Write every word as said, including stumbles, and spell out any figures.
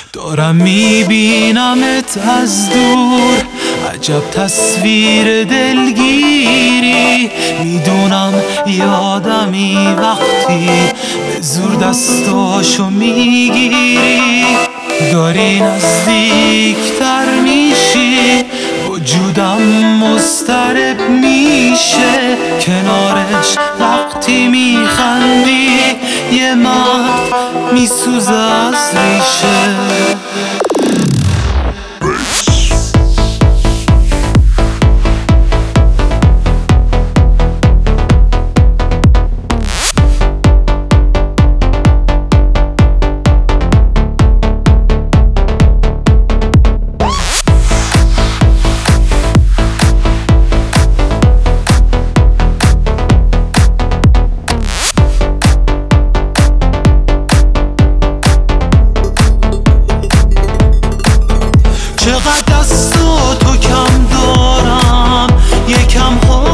دارم میبینمت از دور، عجب تصویر دلگیری. میدونم یادمی وقتی به زور دستاشو میگیری. داری نزدیکتر میشی، وجودم مضطرب میشه کنارش. وقتی میخندی یه مرد میسوزه از ریشه. چقدر دست تو کم دارم، یکم